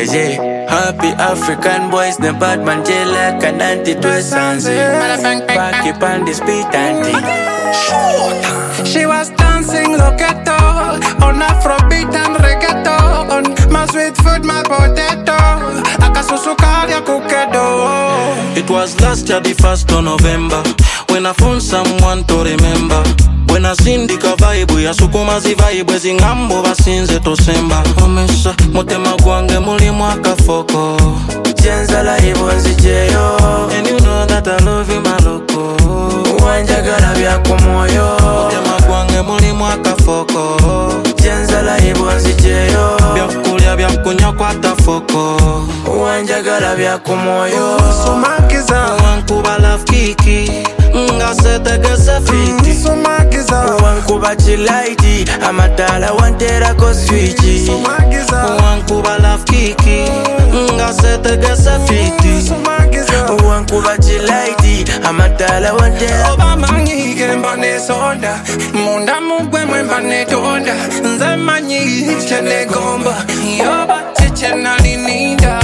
yeah. Happy African boys, the bad man jail like an anti-twist and back up on this beat and thing. She was dancing locato on Afrobeat and reggaeton. My sweet food, my potato. Akasusukaria kukedo. It was last year the 1st of November when I found someone to remember. When I seen the vibe ya sukuma vibe zingambo basinze tosemba. Omesa motema gwange muli mwaka foko. Jenzala ibonzi jeyo. And you know that I love you my loco. Wanjagala bya kumoyo. Motema gwange muli mwaka foko. Jenzala ibonzi jeyo. Byakulya byakunya kwata foko. Wanjagala bya kumoyo. Sumakiza Wankuba love kiki. Nga sete gese fiti. Sumakiza Wankuba chilaiti. Amatala wantera ko switchi. Sumakiza Wankuba love kiki. Nga sete gese fiti. Sumakiza Wankuba chilaiti. Amatala wantera. Obamanyi mbane sonda. Munda mugwe mbane tonda. Nze manyi chene gomba. Yoba chichena lininda.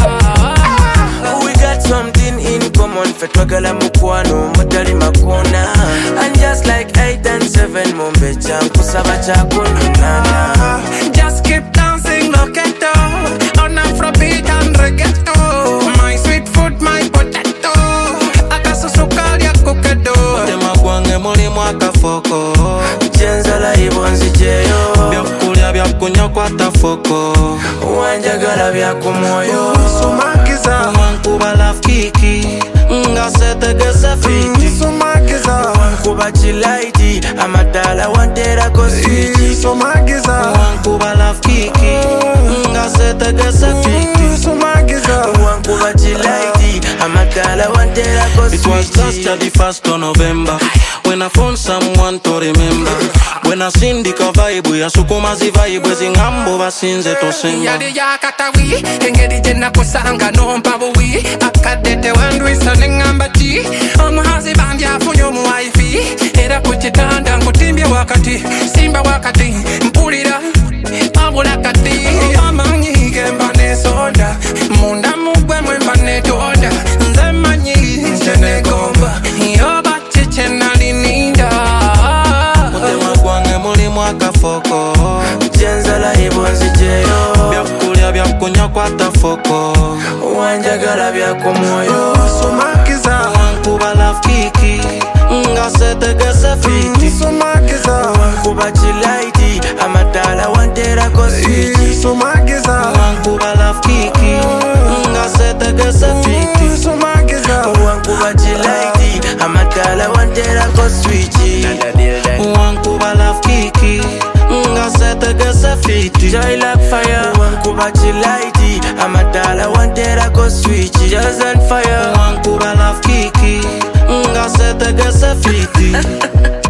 We got something in common. Fetwagala mukwano mutali makona. And just like 8 and 7 mombe changu saba chakunana. Just keep dancing locato on Afrobeat and reggaeton. My sweet food, my potato. Akasusukaria kukedo. Motema gwange muli mwaka foko. Jenzala ibonzi jeyo. Byakulya byakunya kwata foko. Wanjagala bya kumoyo. Sumakiza Wankuba love kiki. Nga sete gese fiti. Sumakiza Wankuba chilaiti. Amatala wantera ko switchi. Sumakiza Wankuba love kiki. Nga sete gese fiti. Sumakiza Wankuba chilaiti. Amatala wantera ko It was last year switchi. the 1st of November when I found someone to remember. When I seen the vibe ya sukuma vibe zingambo basinze tosemba. Yadi yakatawi engeri jena kusanga nompa buwi akadete wandwisa nengambati omuhazi bandi afunye omuwaifi era kukitanda nkutimbye wakati simba wakati mpulira abula kati amanyi gemba nesonda munda mugwe mwemba netonda nze manyi chenegomba yoba chichena lininda Motema gwange muli mwaka foko. Jenzala ibonzi jeyo. Byakulya byakunya kwata foko. Wanjagala bya kumoyo. Sumakiza Wankuba love kiki. Nga sete gese fiti. Sumakiza Wankuba chilaiti. Amatala wantera ko switchi. Sumakiza Wankuba love kiki. Nga sete gese fiti. Sumakiza Wankuba chilaiti. Amatala wantera ko switchi. Wankuba love kiki. Nga sete gese fiti. Joy like fire. Wankuba chilaiti. Amatala wantera ko switchi. Just on fire. Wankuba love kiki. Nga sete gese fiti.